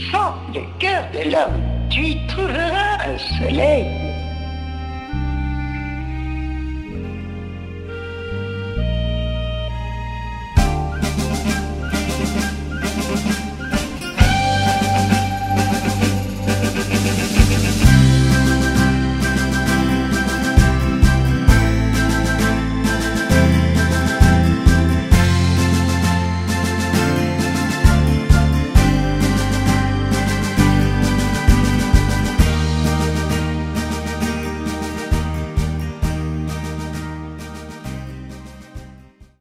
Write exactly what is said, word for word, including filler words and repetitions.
sens le cœur de l'homme, tu y trouveras un soleil